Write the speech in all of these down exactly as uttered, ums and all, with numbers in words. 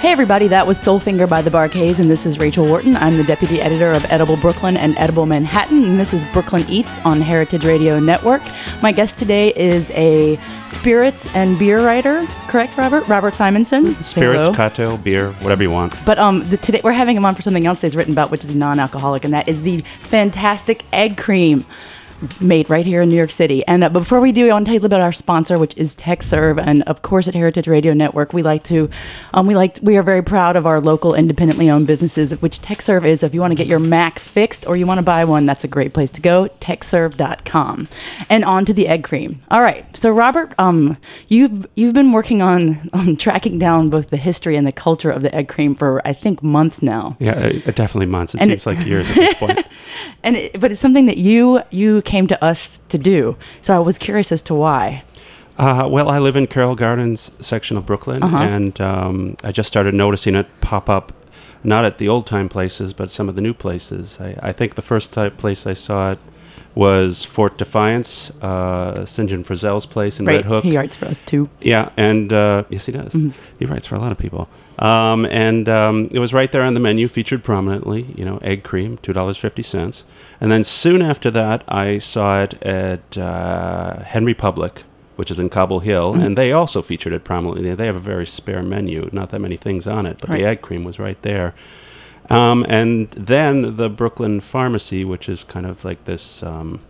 Hey everybody, that was Soulfinger by the Bar-Kays, and this is Rachel Wharton. I'm the deputy editor of Edible Brooklyn and Edible Manhattan, and this is Brooklyn Eats on Heritage Radio Network. My guest today is a spirits and beer writer, correct, Robert? Robert Simonson. Spirits, cocktail, beer, whatever you want. But um, the, today we're having him on for something else that he's written about, which is non-alcoholic, and that is the fantastic egg cream made right here in New York City. And uh, before we do, I want to tell you a little bit about our sponsor, which is TechServe. And of course, at Heritage Radio Network, we like to, um, we like, we are very proud of our local independently owned businesses, which TechServe is. If you want to get your Mac fixed or you want to buy one, that's a great place to go. tech serve dot com. And on to the egg cream. All right. So Robert, um, you've you've been working on um, tracking down both the history and the culture of the egg cream for I think months now. Yeah, uh, definitely months. It and seems it, like years at this point. And it, but it's something that you you. came to us to do. So I was curious as to why. Uh, well, I live in Carroll Gardens section of Brooklyn, uh-huh. and um, I just started noticing it pop up, not at the old-time places, but some of the new places. I, I think the first type place I saw it was Fort Defiance, uh, Saint John Frizzell's place in right. Red Hook. He writes for us, too. Yeah, and uh, yes, he does. Mm-hmm. He writes for a lot of people. Um, and um, it was right there on the menu, featured prominently, you know, egg cream, two dollars and fifty cents. And then soon after that, I saw it at uh, Henry Public, which is in Cobble Hill, mm-hmm. and they also featured it prominently. They have a very spare menu, not that many things on it, but right. the egg cream was right there. Um, and then the Brooklyn Pharmacy, which is kind of like this um,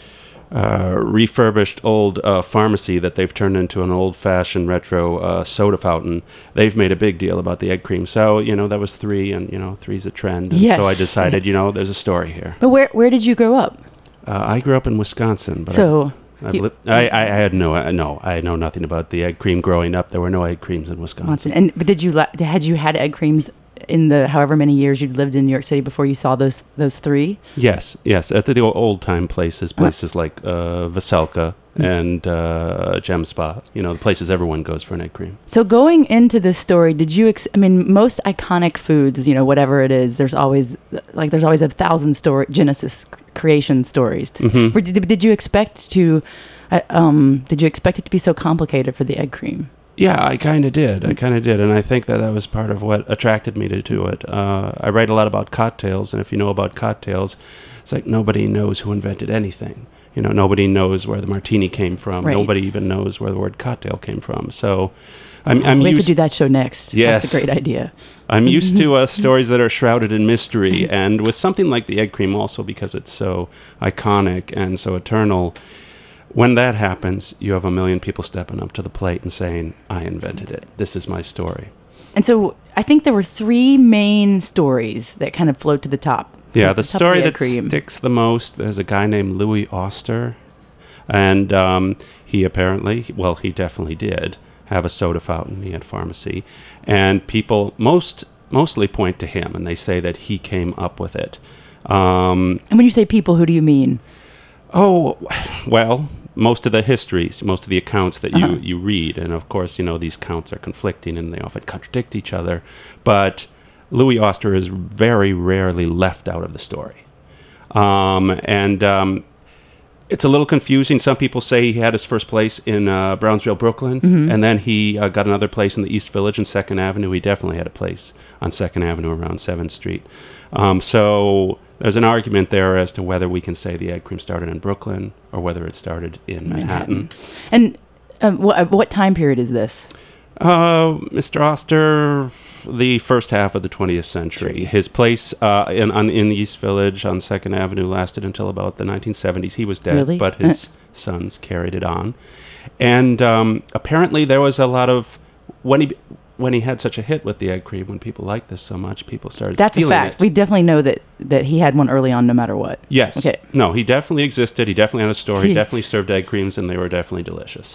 uh, refurbished old uh, pharmacy that they've turned into an old-fashioned retro uh, soda fountain. They've made a big deal about the egg cream. So, you know, that was three, and, you know, three's a trend. And yes. so I decided, yes. you know, there's a story here. But where where did you grow up? Uh, I grew up in Wisconsin. But so... I've, I've li- I, I had no, uh, no, I know nothing about the egg cream growing up. There were no egg creams in Wisconsin. And but did you had you had egg creams in the however many years you'd lived in New York City before you saw those those three? Yes, yes. At the, the old time places, places like uh, Veselka mm-hmm. and uh, Gem Spa. You know, the places everyone goes for an egg cream. So going into this story, did you? Ex- I mean, most iconic foods, you know, whatever it is, there's always like there's always a thousand story Genesis creation stories. To, mm-hmm. did, did you expect to? Uh, um, did you expect it to be so complicated for the egg cream? Yeah, I kind of did. I kind of did. And I think that that was part of what attracted me to do it. Uh, I write a lot about cocktails, and if you know about cocktails, it's like nobody knows who invented anything. You know, nobody knows where the martini came from. Right. Nobody even knows where the word cocktail came from. So I'm, I'm we used have to do that show next. Yes. That's a great idea. I'm used to uh, stories that are shrouded in mystery. And with something like the egg cream also, because it's so iconic and so eternal, when that happens, you have a million people stepping up to the plate and saying, I invented it. This is my story. And so I think there were three main stories that kind of float to the top. Yeah, the, the top story the that cream. sticks the most, there's a guy named Louis Oster. And um, he apparently, well, he definitely did have a soda fountain. He had a pharmacy. And people most mostly point to him, and they say that he came up with it. Um, and when you say people, who do you mean? Oh, well... most of the histories, most of the accounts that you, uh-huh. you read, and of course, you know, these accounts are conflicting and they often contradict each other, but Louis Oster is very rarely left out of the story. Um, and um, it's a little confusing. Some people say he had his first place in uh, Brownsville, Brooklyn, mm-hmm. and then he uh, got another place in the East Village and second Avenue. He definitely had a place on second Avenue around seventh Street. Um, so... there's an argument there as to whether we can say the egg cream started in Brooklyn or whether it started in Manhattan. Manhattan. And um, what, what time period is this? Uh, Mister Oster, the first half of the twentieth century. His place uh, in on, in the East Village on second Avenue lasted until about the nineteen seventies. He was dead, really? but his uh. sons carried it on. And um, apparently there was a lot of... when he... when he had such a hit with the egg cream, when people liked this so much, people started That's stealing it. That's a fact. We definitely know that, that he had one early on no matter what. Yes. Okay. No, he definitely existed. He definitely had a store. He definitely served egg creams, and they were definitely delicious.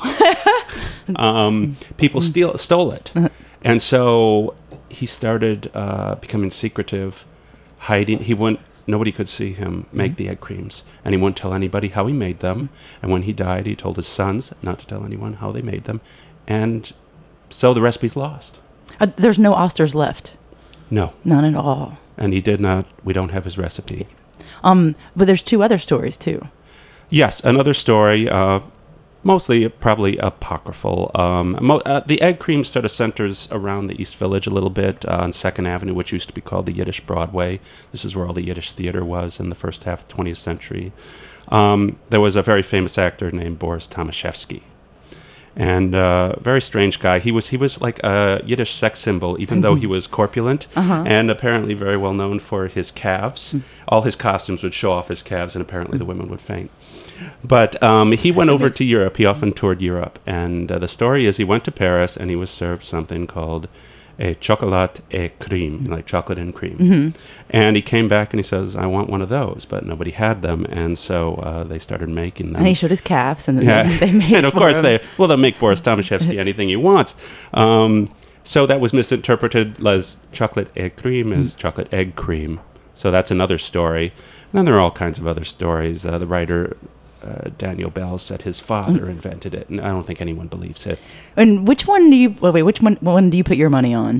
um, people steal, stole it. And so he started uh, becoming secretive, hiding. He wouldn't, nobody could see him make mm-hmm. the egg creams, and he wouldn't tell anybody how he made them. And when he died, he told his sons not to tell anyone how they made them. And... so the recipe's lost. Uh, there's no Osters left. No. None at all. And he did not, we don't have his recipe. Um, but there's two other stories, too. Yes, another story. Uh, Mostly probably apocryphal. Um, mo- uh, the egg cream sort of centers around the East Village a little bit uh, on second Avenue, which used to be called the Yiddish Broadway. This is where all the Yiddish theater was in the first half of the twentieth century. Um, there was a very famous actor named Boris Tomaszewski. And uh, very strange guy. He was he was like a Yiddish sex symbol, even though he was corpulent, Uh-huh. and apparently very well known for his calves. All his costumes would show off his calves, and apparently the women would faint. But um, he went over to Europe. He often toured Europe, and uh, the story is he went to Paris and he was served something called a chocolat et crème, like chocolate and cream. Mm-hmm. And he came back and he says, "I want one of those," but nobody had them, and so uh, they started making them. And he showed his calves, and then Yeah, they, they made and of for course him. they well they'll make Boris Tomaszewski anything he wants. Um, so that was misinterpreted as chocolate egg cream as chocolate egg cream. So that's another story. And then there are all kinds of other stories. Uh, the writer uh, Daniel Bell said his father invented it, and I don't think anyone believes it. And which one do you? Well, wait, which one? One do you put your money on?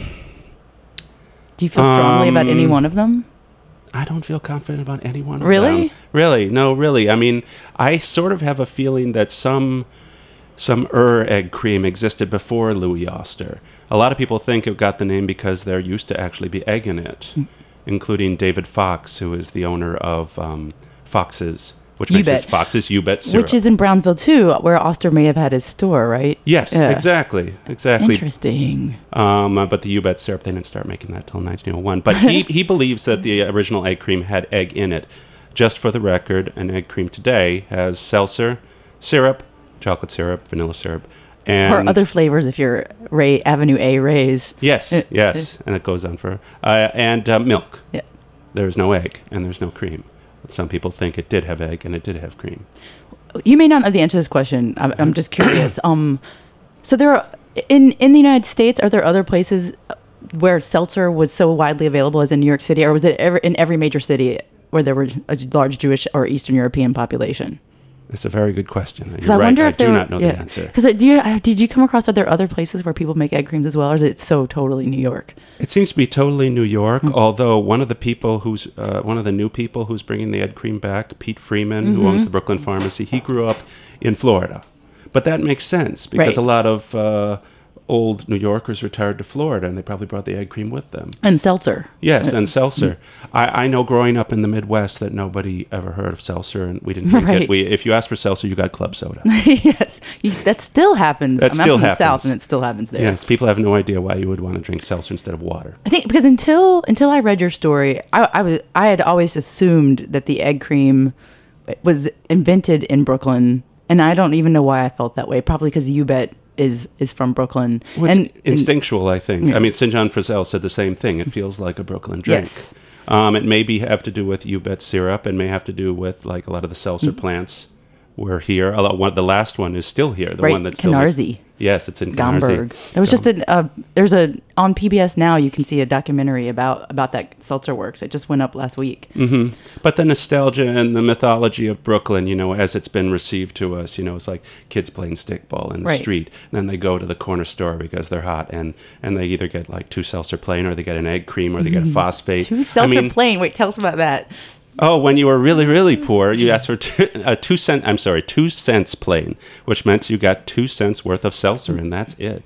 Do you feel strongly about any Um, one of them? I don't feel confident about any one of Really? them. Really? No, really. I mean, I sort of have a feeling that some some Ur egg cream existed before Louis Oster. A lot of people think it got the name because there used to actually be egg in it, including David Fox, who is the owner of um, Fox's, which makes his U-Bet. Fox's U-Bet syrup. Which is in Brownsville too, where Oster may have had his store, right? Yes, Yeah. exactly, exactly. Interesting. Um, uh, but the U-Bet syrup, they didn't start making that till nineteen oh one. But he, he believes that the original egg cream had egg in it. Just for the record, an egg cream today has seltzer, syrup, chocolate syrup, vanilla syrup, and Or other flavors if you're Ray Avenue A Rays. yes, yes, and it goes on for uh, and uh, milk. Yeah. There's no egg and there's no cream. Some people think it did have egg and it did have cream. You may not know the answer to this question. I'm, I'm just curious. Um, so there are in in the United States. Are there other places where seltzer was so widely available as in New York City, or was it ever in every major city where there were a large Jewish or Eastern European population? It's a very good question. Because You're I right. wonder I if do there not know yeah. the answer. Because do you uh, did you come across are there other places where people make egg creams as well, or is it so totally New York? It seems to be totally New York, although one of the people who's uh, one of the new people who's bringing the egg cream back, Pete Freeman, Mm-hmm. who owns the Brooklyn Pharmacy, he grew up in Florida. But that makes sense because Right. a lot of uh, old New Yorkers retired to Florida and they probably brought the egg cream with them. And seltzer. Yes, and seltzer. I, I know growing up in the Midwest that nobody ever heard of seltzer, and we didn't drink Right. it. We, if you asked for seltzer, you got club soda. Yes, you, that still happens. That I'm still from the happens. South, and it still happens there. Yes, people have no idea why you would want to drink seltzer instead of water. I think because until until I read your story, I, I was I had always assumed that the egg cream was invented in Brooklyn, and I don't even know why I felt that way. Probably because U-Bet is is from Brooklyn. Well, it's and instinctual, I think. Yeah. I mean, Saint John Frizzell said the same thing. It feels like a Brooklyn drink. Yes. Um, it may be have to do with U-Bet syrup, and may have to do with like a lot of the seltzer Mm-hmm. plants were here. Although one, the last one is still here. The right, one that's still makes- Canarsie. Yes, it's in Canarsie. Gomberg. There was just a uh, there's a on P B S now you can see a documentary about about that seltzer works. It just went up last week. hmm But the nostalgia and the mythology of Brooklyn, you know, as it's been received to us, you know, it's like kids playing stickball in the Right. street. And then they go to the corner store because they're hot, and, and they either get like two seltzer plain, or they get an egg cream, or they get a phosphate. Two seltzer I mean, plain. Wait, tell us about that. Oh, when you were really, really poor, you asked for two, a two cent. I'm sorry, two cents plain, which meant you got two cents worth of seltzer, and that's it.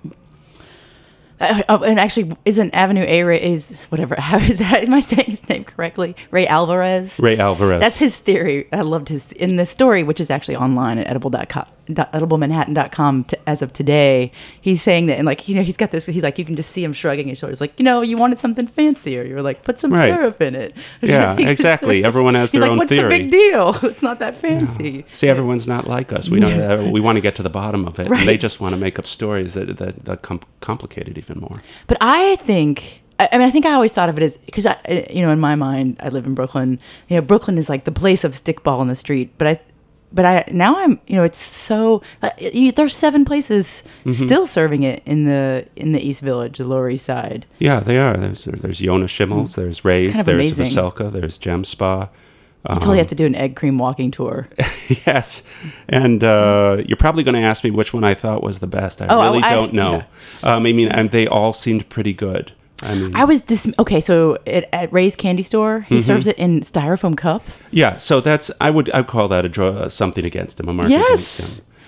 Uh, oh, and actually, isn't Avenue A Ray is whatever? How is that? Am I saying his name correctly? Ray Alvarez. Ray Alvarez. That's his theory. I loved his in the story, which is actually online at edible dot com, edible manhattan dot com to, as of today. He's saying that, and like you know, he's got this. He's like, you can just see him shrugging his shoulders, like you know, you wanted something fancier. You were like, put some Right. syrup in it. Yeah, exactly. Everyone has he's their like, own what's theory. the big deal? It's not that fancy. See, everyone's not like us. We don't. Uh, we want to get to the bottom of it. Right. And they just want to make up stories that that, that com- complicate it even more. But I think, I I mean, I think I always thought of it as, because, I, you know, in my mind, I live in Brooklyn. You know, Brooklyn is like the place of stickball in the street. But I, but I, now I'm, you know, it's so, uh, you, there's seven places Mm-hmm. still serving it in the, in the East Village, the Lower East Side. Yeah, they are. There's there's Yona Schimmel's, there's Ray's, kind of there's amazing. Veselka, there's Gem Spa. I totally have to do an egg cream walking tour. Yes, and uh, you're probably going to ask me which one I thought was the best. I Oh, really I- don't know. yeah. Um, I mean, and they all seemed pretty good. I mean, I was dis- okay. So at, at Ray's Candy Store, he Mm-hmm. serves it in styrofoam cup. yeah. So that's I would I would call that a draw, something against him, a mark against Yes. him.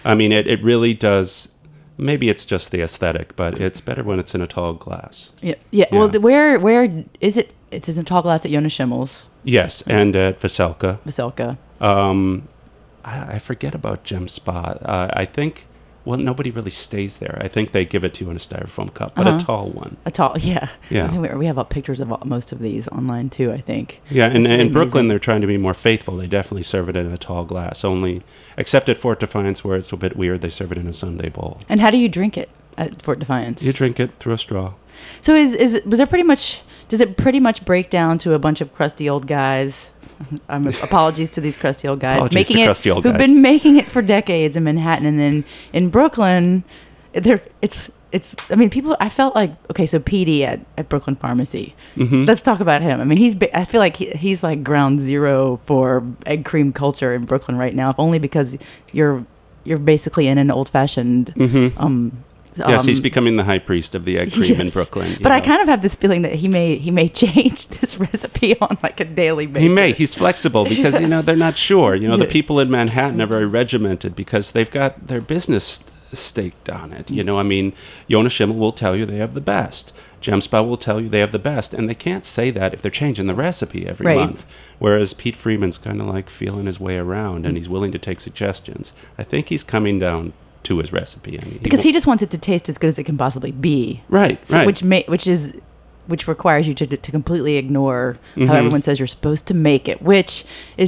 I mean, it, it really does. Maybe it's just the aesthetic, but it's better when it's in a tall glass. Yeah, yeah. Yeah. Well, the, where where is it? It's in a tall glass at Jonas Schimmel's, Yes, and at Veselka. Veselka. Um, I, I forget about Gem Spa. Uh, I think, well, nobody really stays there. I think they give it to you in a styrofoam cup, but Uh-huh. a tall one. A tall, yeah. Yeah. I think we we have uh, pictures of all, most of these online too, I think. Yeah, and It's really in Brooklyn, amazing. they're trying to be more faithful. They definitely serve it in a tall glass. Only, except at Fort Defiance, where it's a bit weird, they serve it in a Sunday bowl. And how do you drink it at Fort Defiance? You drink it through a straw. So is is was there pretty much does it pretty much break down to a bunch of crusty old guys? I'm apologies to these crusty old guys Apologies making to it crusty old who've guys. been making it for decades in Manhattan, and then in Brooklyn, there it's it's. I mean, people. I felt like okay, so P D at, at Brooklyn Pharmacy. Mm-hmm. Let's talk about him. I mean, he's. ba- I feel like he, he's like ground zero for egg cream culture in Brooklyn right now, if only because you're you're basically in an old fashioned. Mm-hmm. Um, Yes, he's um, becoming the high priest of the egg cream in Yes. Brooklyn. you But I know. kind of have this feeling that he may he may change this recipe on like a daily basis. He may. He's flexible because, you know, Yes. they're not sure. You know, the Yeah. people in Manhattan are very regimented because they've got their business staked on it. You know, I mean, Jonas Schimmel will tell you they have the best. Gem Spa will tell you they have the best. And they can't say that if they're changing the recipe every Right. month. Whereas Pete Freeman's kind of like feeling his way around and he's willing to take suggestions. I think he's coming down to his recipe. I mean, because he, he just wants it to taste as good as it can possibly be. Right, So, right. Which may which is which requires you to to completely ignore Mhm. how everyone says you're supposed to make it, which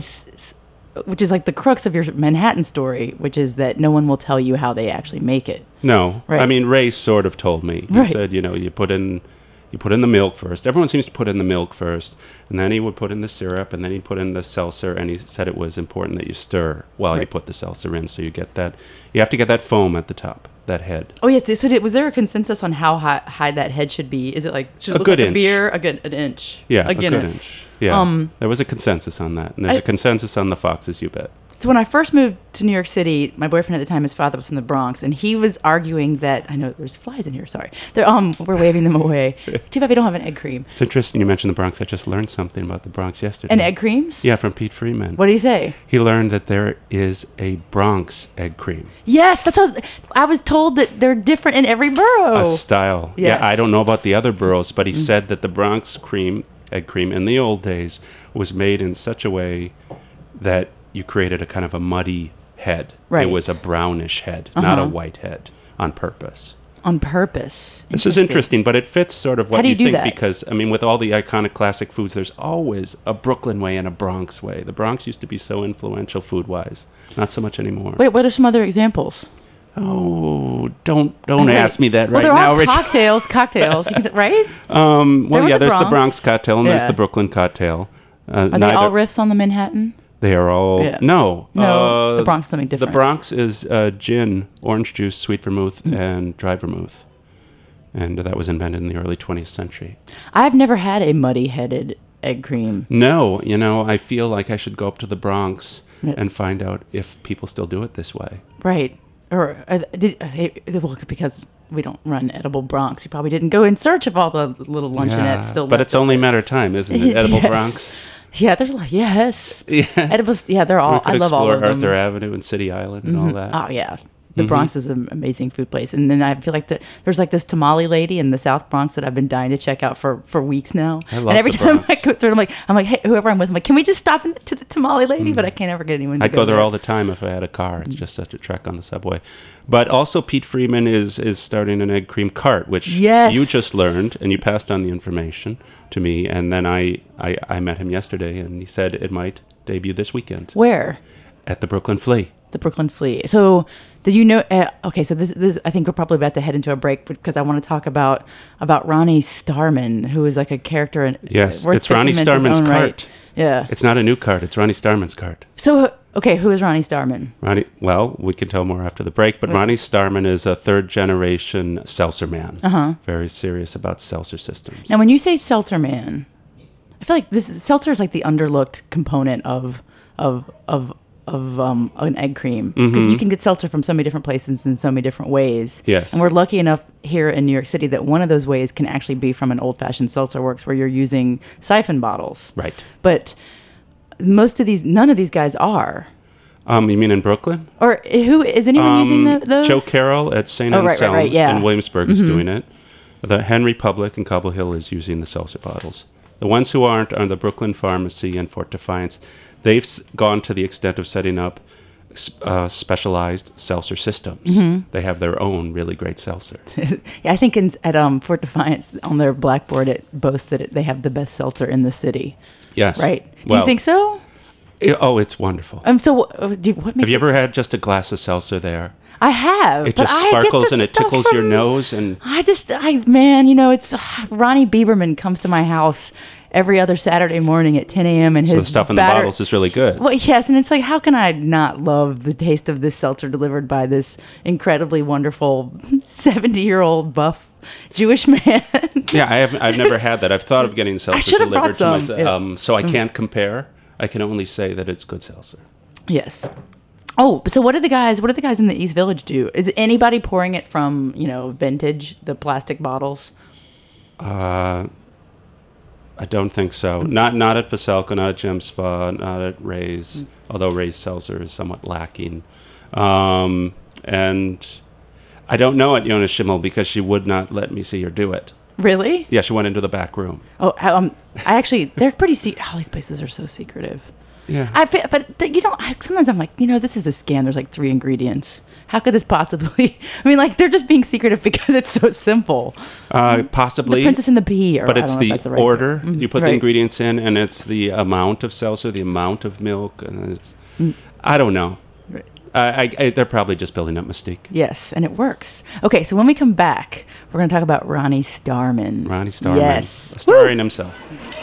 is which is like the crux of your Manhattan story, which is that no one will tell you how they actually make it. No, Right. I mean Ray sort of told me. He Right. said, you know, you put in, you put in the milk first. Everyone seems to put in the milk first, and then he would put in the syrup, and then he'd put in the seltzer. And he said it was important that you stir while you Right. put the seltzer in, so you get that. You have to get that foam at the top, that head. Oh yes. So did, was there a consensus on how high, high that head should be? Is it like should it A look good like a inch. beer? A good an inch. Yeah, A a good Guinness. inch. Yeah, Um, there was a consensus on that, and there's I- a consensus on the Foxes. You bet. So when I first moved to New York City, my boyfriend at the time, his father was from the Bronx, and he was arguing that I know there's flies in here. Sorry, they're um we're waving them away. Too bad we don't have an egg cream. It's interesting you mentioned the Bronx. I just learned something about the Bronx yesterday. And egg creams? Yeah, from Pete Freeman. What did he say? He learned that there is a Bronx egg cream. Yes, that's what I was, I was told that they're different in every borough. A style. Yes. Yeah, I don't know about the other boroughs, but he said that the Bronx cream, egg cream, in the old days was made in such a way that you created a kind of a muddy head. Right. It was a brownish head, not a Uh-huh. white head, on purpose. On purpose. This is interesting, but it fits sort of what How do you, you do think that? because, I mean, with all the iconic classic foods, there's always a Brooklyn way and a Bronx way. The Bronx used to be so influential food-wise. Not so much anymore. Wait, what are some other examples? Oh, don't don't Wait. ask me that Well, right there now, are Rich. cocktails, cocktails, You can- right? Um, well, There was yeah, a there's the Bronx. Bronx cocktail and there's Yeah. the Brooklyn cocktail. Uh, Are they all riffs on the Manhattan? They are all Yeah. no. No, uh, the Bronx is something The different. Bronx is uh, gin, orange juice, sweet vermouth, Mm. and dry vermouth, and that was invented in the early twentieth century. I've never had a muddy-headed egg cream. No, you know, I feel like I should go up to the Bronx Yeah. and find out if people still do it this way. Right. Or uh, did, uh, well, because we don't run Edible Bronx. You probably didn't go in search of all the little luncheonettes still but left it's only a matter of time, isn't it? Edible Yes. Bronx. Yeah, there's a lot. Yes. Yes. Edibles, yeah, they're we all, could I love all explore of them. Arthur Avenue and City Island and all that. Oh, yeah. The Mhm. Bronx is an amazing food place. And then I feel like the, there's like this tamale lady in the South Bronx that I've been dying to check out for, for weeks now. I love and every the time Bronx. I go through it, I'm like, I'm like, hey, whoever I'm with, I'm like, can we just stop in to the tamale lady? But I can't ever get anyone to I'd go there there all the time if I had a car. It's just such a trek on the subway. But also, Pete Freeman is is starting an egg cream cart, which Yes. you just learned, and you passed on the information to me. And then I, I, I met him yesterday, and he said it might debut this weekend Where? at the Brooklyn Flea. The Brooklyn Flea. So, did you know? Uh, okay, so this, this, I think we're probably about to head into a break because I want to talk about about Ronnie Starman, who is like a character. In, Yes, worth it's Ronnie thinking in his Starman's own cart. right. Yeah. It's not a new cart; it's Ronnie Starman's cart. So, okay, who is Ronnie Starman? Ronnie, well, we can tell more after the break. But Right. Ronnie Starman is a third generation seltzer man. Uh huh. Very serious about seltzer systems. Now, when you say seltzer man, I feel like this is, seltzer is like the underlooked component of of of of um, an egg cream because Mhm. you can get seltzer from so many different places in so many different ways. Yes. And we're lucky enough here in New York City that one of those ways can actually be from an old-fashioned seltzer works where you're using siphon bottles. Right. But most of these, none of these guys are. Um, you mean in Brooklyn? Or who is anyone using the, those? Joe Carroll at Saint Oh, right, right, Anselm right, yeah. in Williamsburg is doing it. The Henry Public in Cobble Hill is using the seltzer bottles. The ones who aren't are the Brooklyn Pharmacy and Fort Defiance. They've s- gone to the extent of setting up uh, specialized seltzer systems. They have their own really great seltzer. Yeah, I think in, at um, Fort Defiance, on their blackboard, it boasts that it, they have the best seltzer in the city. Yes. Right? Do Well, you think so? it- oh, it's wonderful. Um. So, uh, do, what makes Have you it- ever had just a glass of seltzer there? I have. It but just I get sparkles the and it stuff tickles your from- nose and I just, I man, you know, it's Ronnie Bieberman comes to my house every other Saturday morning at ten a.m. and so his the stuff in the batter- bottles is really good. Well, yes, and it's like, how can I not love the taste of this seltzer delivered by this incredibly wonderful seventy-year-old buff Jewish man? Yeah, I have. I've never had that. I've thought of getting seltzer should have delivered brought to some, myself, yeah. um, so I can't compare. I can only say that it's good seltzer. Yes. Oh, so what do the guys? What do the guys in the East Village do? Is anybody pouring it from, you know, vintage, the plastic bottles? Uh, I don't think so. Not not at Veselka, not at Gem Spa, not at Ray's. Although Ray's seltzer is somewhat lacking, um, and I don't know at Yona Schimmel because she would not let me see her do it. Really? Yeah, she went into the back room. Oh, um, I actually, they're pretty. Se- all these places are so secretive. Yeah. I feel, but th- you know, I, sometimes I'm like, you know, this is a scam. There's like three ingredients. How could this possibly? I mean, like they're just being secretive because it's so simple. Uh, possibly. The Princess and the Pea, or But I it's don't know the, if that's the right order. term. Mhm, You put the right. ingredients in, and it's the amount of seltzer, the amount of milk, and it's. I don't know. Right. I, I, I, they're probably just building up mystique. Yes, and it works. Okay, so when we come back, we're going to talk about Ronnie Starman. Ronnie Starman, Yes. a star in himself.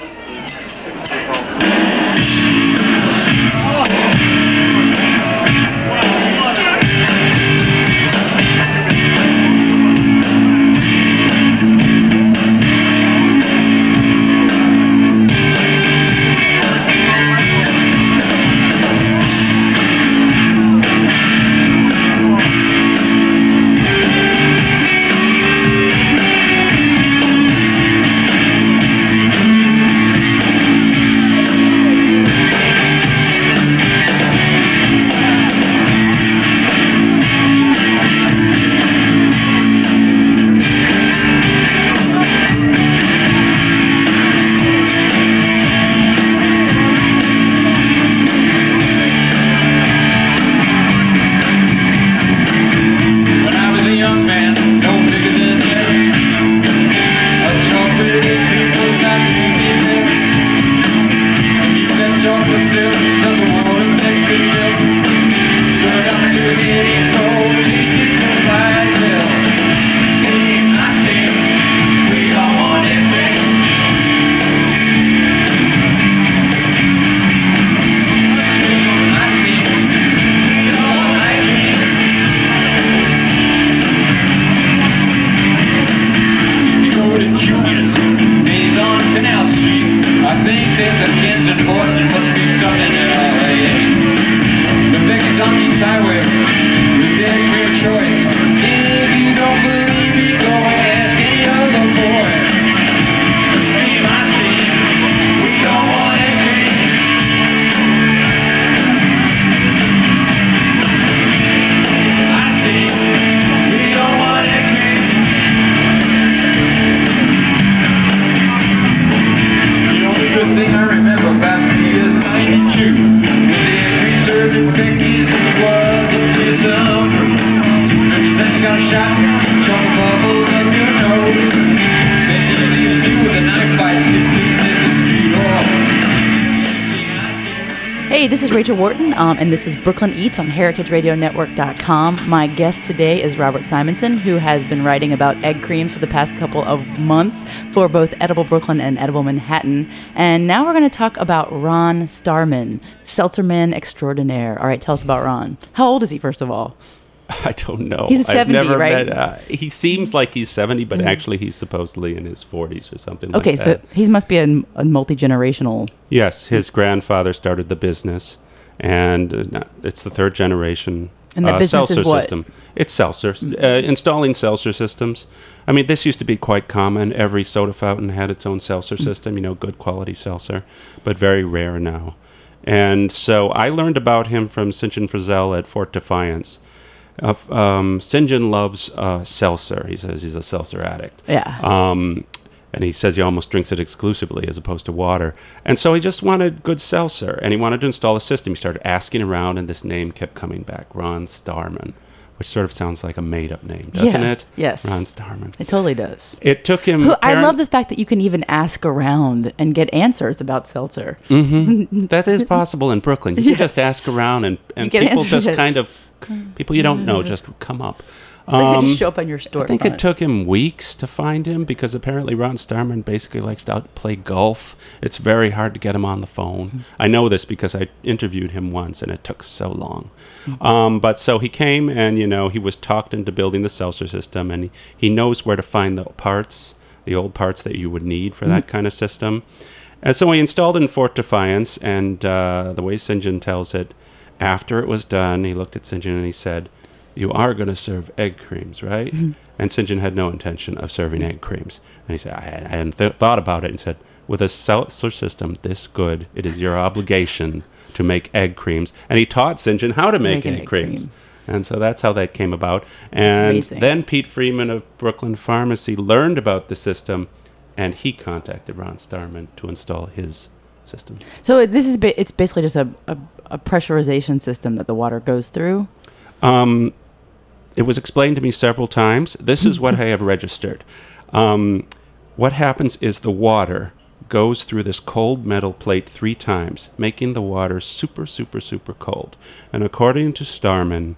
When I was a young man, no bigger than this, a chocolate it was not too this. So keep that chocolate syrup, says a woman next to milk. Stir it up to a getting cold, taste it just like milk. Sing, I sing, we all want it, babe. Sing, I sing, we all want it, babe. You go to Julius, days on Canal Street. I think there's a Ken's in Boston, must be something in L A. The Becky's on Kings Highway, is their clear choice. If you don't believe me, go ask any other boy. Steam, I steam, we don't want it green. I steam, we don't want it green. The only good thing I remember about the years ninety-two was they had reserved it Becky's and it was a piece of fruit. fifty cents you got a shot, chocolate bubbles up your nose. Then easy to do with a knife fight, sticks business the street or Hey, this is Rachel Wharton, um, and this is Brooklyn Eats on heritage radio network dot com. My guest today is Robert Simonson, who has been writing about egg creams for the past couple of months for both Edible Brooklyn and Edible Manhattan. And now we're going to talk about Ron Starman, Seltzerman extraordinaire. All right, tell us about Ron. How old is he, first of all? I don't know. He's I've seventy, never right? Met, uh, he seems like he's seventy, but actually he's supposedly in his forties or something Okay, like so that. he must be a, a multi-generational. Yes, his grandfather started the business, and uh, no, it's the third generation And the uh, business is seltzer what? system. It's seltzer, uh, installing seltzer systems. I mean, this used to be quite common. Every soda fountain had its own seltzer system, you know, good quality seltzer, but very rare now. And so I learned about him from St. John Frizzell at Fort Defiance. Uh, um, Saint John loves uh, seltzer. He says he's a seltzer addict. Yeah. Um, and he says he almost drinks it exclusively as opposed to water. And so he just wanted good seltzer, and he wanted to install a system. He started asking around, and this name kept coming back, Ron Starman, which sort of sounds like a made-up name, doesn't Yeah. it? Yes. Ron Starman. It totally does. It took him... Who- I apparent- love the fact that you can even ask around and get answers about seltzer. Mm-hmm. That is possible in Brooklyn. You Yes. can just ask around, and, and get people answers. just kind of... People you don't know just come up. They Um, just show up on your store. I think it took him weeks to find him because apparently Ron Starman basically likes to play golf. It's very hard to get him on the phone. Mm-hmm. I know this because I interviewed him once and it took so long. Mm-hmm. Um, but so he came and, you know, he was talked into building the seltzer system, and he, he knows where to find the parts, the old parts that you would need for that kind of system. And so he installed it in Fort Defiance, and uh, the way Saint John tells it, after it was done, he looked at Saint John and he said, "You are going to serve egg creams, right?" Mm-hmm. And Saint John had no intention of serving egg creams. And he said, I, had, I hadn't th- thought about it, and said, "With a seltzer system this good, it is your obligation to make egg creams." And he taught Saint John how to make, Make an egg, egg creams. cream. And so that's how that came about. And amazing. then Pete Freeman of Brooklyn Pharmacy learned about the system, and he contacted Ron Starman to install his system. So this is ba- it's basically just a, a, a pressurization system that the water goes through. Um, it was explained to me several times. This is what I have registered. Um, what happens is the water goes through this cold metal plate three times, making the water super, super, super cold. And according to Starman,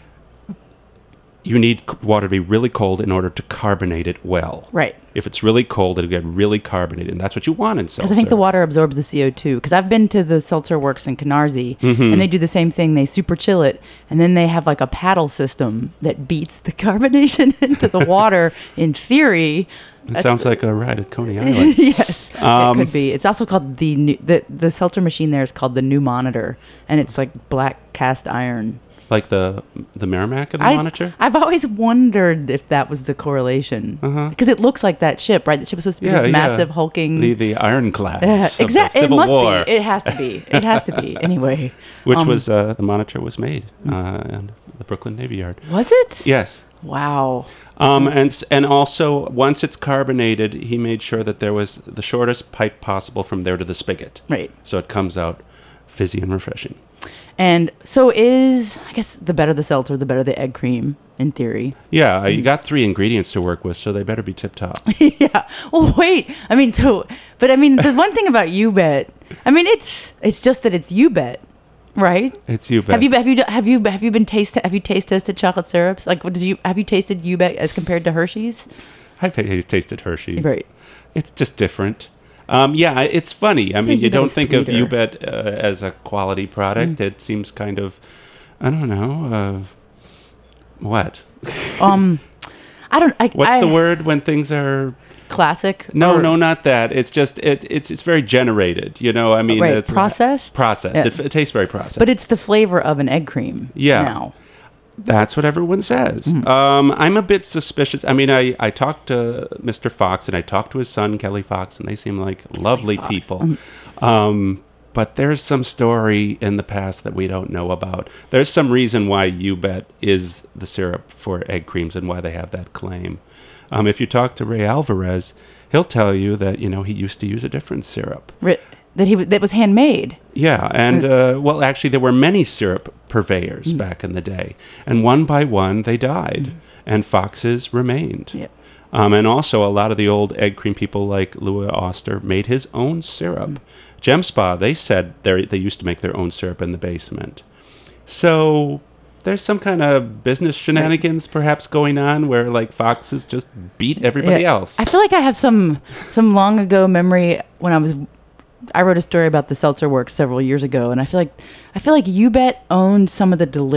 you need c- water to be really cold in order to carbonate it well. Right. If it's really cold, it'll get really carbonated, and that's what you want in seltzer. Because I think the water absorbs the C O two. Because I've been to the seltzer works in Canarsie, Mm-hmm. and they do the same thing. They super chill it, and then they have like a paddle system that beats the carbonation into the water. In theory, It sounds like a ride at Coney Island. yes, Um, it could be. It's also called the new, the the seltzer machine. There is called the New Monitor, and it's like black cast iron. Like the the Merrimack and the I, Monitor? I've always wondered if that was the correlation, because it looks like that ship, right? The ship was supposed to be Uh-huh. Yeah, this yeah. massive hulking. The the ironclads Yeah, of the exactly. It Civil must War, be. It has to be. It has to be. Anyway, which um, was uh, the Monitor was made uh, in the Brooklyn Navy Yard. was it? Yes. Wow. Um, and s- and also once it's carbonated, he made sure that there was the shortest pipe possible from there to the spigot, Right. so it comes out fizzy and refreshing. And so is I guess the better the seltzer, the better the egg cream. In theory. Yeah, uh, you got three ingredients to work with, so they better be tip top. Yeah. Well, wait. I mean, so, but I mean, the one thing about You Bet, I mean, it's it's just that it's You Bet, right? It's you bet. Have you have you have you have you been taste have you taste tested chocolate syrups? Like, what does you have you tasted You Bet as compared to Hershey's? I've t- tasted Hershey's. Right. It's just different. Um, yeah, I- it's funny. I mean, think you U-Bet don't is think of sweeter. U-Bet uh, as a quality product. Mm. It seems kind of, I don't know, uh, what? Um, I don't. I, What's I, the word when things are? Classic. No, or- no, not that. It's just it, it's it's very generated. You know, I mean, Right, it's processed? processed. Yeah. It, it tastes very processed. But it's the flavor of an egg cream. Yeah. Now. That's what everyone says. Mm-hmm. Um, I'm a bit suspicious. I mean, I, I talked to Mister Fox and I talked to his son, Kelly Fox, and they seem like lovely Fox. people. Mm-hmm. Um, but there's some story in the past that we don't know about. There's some reason why U-Bet is the syrup for egg creams and why they have that claim. Um, if you talk to Ray Alvarez, he'll tell you that, you know, he used to use a different syrup. Ri- That he w- that was handmade. Yeah, and uh, well, actually, there were many syrup purveyors Mm. back in the day, and one by one they died, and Fox's remained. Yep. Um, and also, a lot of the old egg cream people, like Louis Oster, made his own syrup. Gem Spa, they said they they used to make their own syrup in the basement. So there's some kind of business shenanigans perhaps going on where like Fox's just beat everybody Yeah. else. I feel like I have some some long ago memory when I was I wrote a story about the Seltzer Works several years ago, and I feel like I feel like U-Bet owned some of the delivery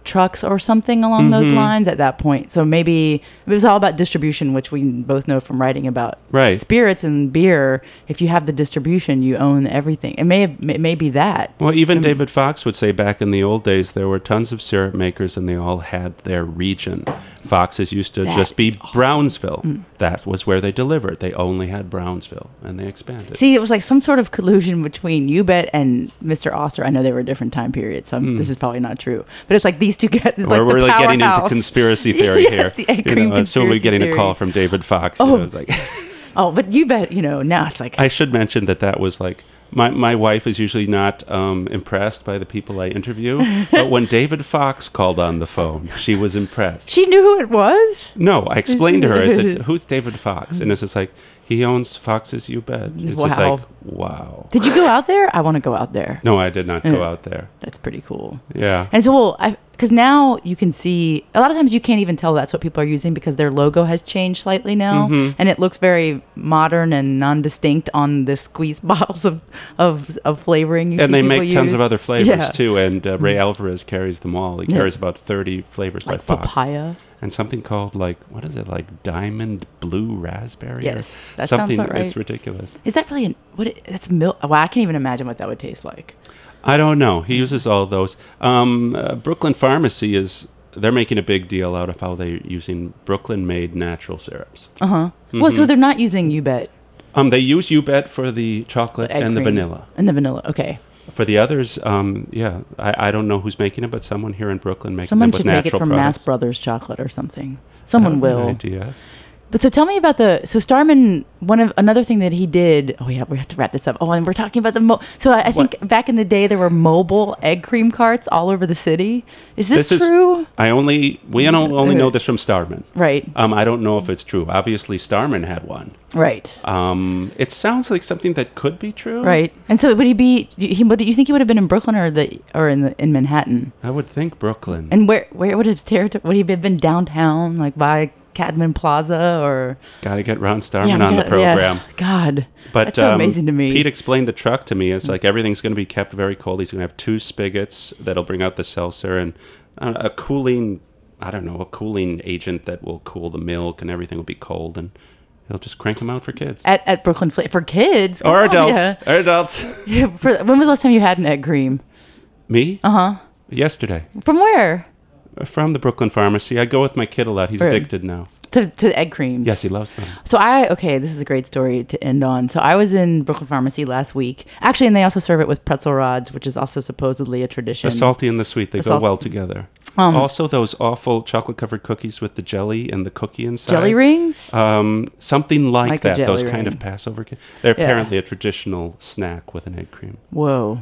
trucks or something along those lines at that point. So maybe it was all about distribution, which we both know from writing about Right. spirits and beer. If you have the distribution, you own everything. It may it may be that. Well, even David Fox would say back in the old days, there were tons of syrup makers and they all had their region. Fox's used to That just be is awesome. Brownsville. That was where they delivered. They only had Brownsville, and they expanded. See, it was like some sort of collusion between You Bet and Mister Oster. I know they were a different time period, so this is probably not true. But it's like these two guys. It's like we're the really getting into powerhouse. conspiracy theory Yes, here. the egg You cream know, so we're conspiracy getting a theory. call from David Fox. You Oh. know, it's like, Oh, but You Bet, you know, now it's like I should mention that that was like, my, my wife is usually not um, impressed by the people I interview, but when David Fox called on the phone, she was impressed. she knew who it was. No, I explained to her, I said, who's David Fox? And it's just like, he owns Fox's You Bet. It's just Wow. like, wow. Did you go out there? I want to go out there. No, I did not go Yeah. out there. That's pretty cool. Yeah. And so, well, I because now you can see a lot of times you can't even tell that's what people are using because their logo has changed slightly now, Mm-hmm. and it looks very modern and non-distinct on the squeeze bottles of of, of flavoring. You And see they people make tons use. of other flavors Yeah. too. And uh, Ray Alvarez carries them all. He Yeah. carries about thirty flavors like by Fox. papaya. And something called like, what is it, like diamond blue raspberry? or Yes, that sounds something. about right. It's ridiculous. Is that really an, what? It, that's milk. Well, I can't even imagine what that would taste like. I don't know. He uses all those. Um, uh, Brooklyn Pharmacy is, they're making a big deal out of how they're using Brooklyn-made natural syrups. Uh huh. Well, Mm-hmm. so they're not using You Bet Um, they use You Bet for the chocolate egg and the cream. vanilla. and the vanilla. Okay, For the others, um, yeah, I, I don't know who's making it, but someone here in Brooklyn making someone them with should make it natural from products. Mass Brothers chocolate or something. I Someone have will. an idea. But so tell me about the so Starman. One of another thing that he did. Oh yeah, we have to wrap this up. Oh, and we're talking about the mo- so I, I think back in the day there were mobile egg cream carts all over the city. Is this, This is- true? I only we don't only know this from Starman. Right, Um, I don't know if it's true. Obviously, Starman had one. right, Um, it sounds like something that could be true. right. And so would he be? He would you think he would have been in Brooklyn or the or in the in Manhattan? I would think Brooklyn. And where where would his territory? Would he have been downtown, like by Cadman Plaza, or Got to get Ron Starman we on the gotta- yeah. program. God, But that's so um, amazing to me. Pete explained the truck to me. It's like everything's going to be kept very cold. He's going to have two spigots that'll bring out the seltzer and uh, a cooling, I don't know, a cooling agent that will cool the milk, and everything will be cold, and he'll just crank them out for kids. at at Brooklyn Fla- for kids Or Oh, adults. yeah. Or adults. Yeah, for, when was the last time you had an egg cream? Me? Uh huh. Yesterday. From where? From the Brooklyn Pharmacy. I go with my kid a lot. He's Right. addicted now. To, to egg creams. Yes, he loves them. So I okay, this is a great story to end on. So I was in Brooklyn Pharmacy last week, actually, and they also serve it with pretzel rods, which is also supposedly a tradition. The salty and the sweet, they The go salt- well together. Um, Also, those awful chocolate-covered cookies with the jelly and the cookie inside. Jelly rings. Um, something like, Like a that. Those jelly kind ring. of Passover. Ca- They're Yeah. apparently a traditional snack with an egg cream. Whoa.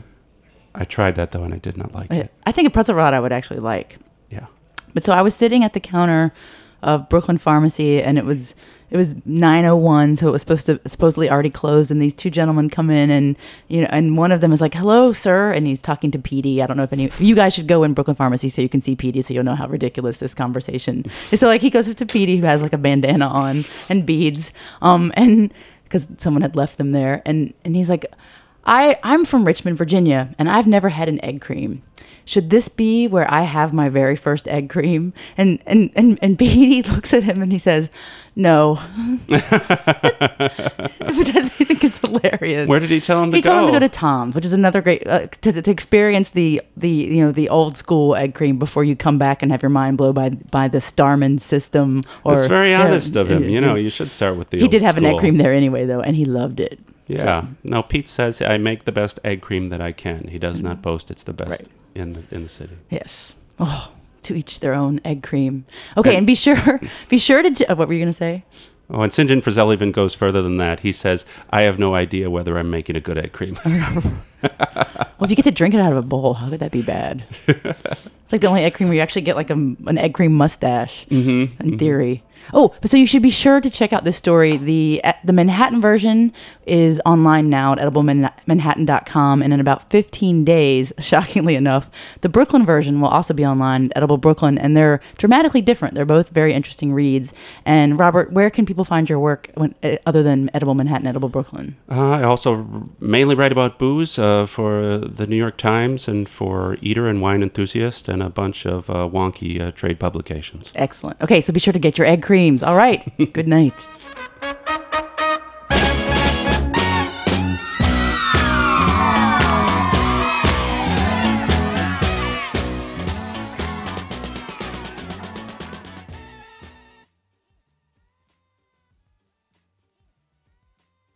I tried that though, and I did not like I, it. I think a pretzel rod I would actually like. Yeah. But so I was sitting at the counter of Brooklyn Pharmacy, and it was it was nine oh one, so it was supposed to supposedly already closed. And these two gentlemen come in, and you know, and one of them is like, "Hello, sir," and he's talking to Petey. I don't know if any you guys should go in Brooklyn Pharmacy so you can see Petey, so you'll know how ridiculous this conversation. is. So like he goes up to Petey, who has like a bandana on and beads, um, and because someone had left them there, and and he's like, I, I'm from Richmond, Virginia, and I've never had an egg cream. Should this be where I have my very first egg cream? And and and, and Beatty looks at him and he says, no. Which I think is hilarious. Where did he tell him to he go? told him to go to Tom's, which is another great uh, to, to experience the the you know the old school egg cream before you come back and have your mind blown by by the Starman system. Or That's very yeah, honest of him. yeah, You know, yeah. you should start with the He old did have an egg school. cream there anyway, though, and he loved it. Yeah. No, Pete says I make the best egg cream that I can. He does not boast it's the best Right. in the in the city. Yes. Oh, to each their own egg cream. Okay, and be sure, be sure to. J- what were you gonna say? Oh, and St. John Frizzell even goes further than that. He says, I have no idea whether I'm making a good egg cream. Well, if you get to drink it out of a bowl, how could that be bad? It's like the only egg cream where you actually get like a, an egg cream mustache. mm-hmm. In theory. Oh, but so you should be sure to check out this story. The uh, the Manhattan version is online now at edible manhattan dot com, and in about fifteen days, shockingly enough, the Brooklyn version will also be online at Edible Brooklyn, and they're dramatically different. They're both very interesting reads. And Robert, where can people find your work when, uh, other than Edible Manhattan, Edible Brooklyn? Uh, I also r- mainly write about booze. Uh, uh, for the New York Times and for Eater and Wine Enthusiast and a bunch of uh, wonky uh, trade publications. Excellent. Okay, so be sure to get your egg creams. All right. Good night.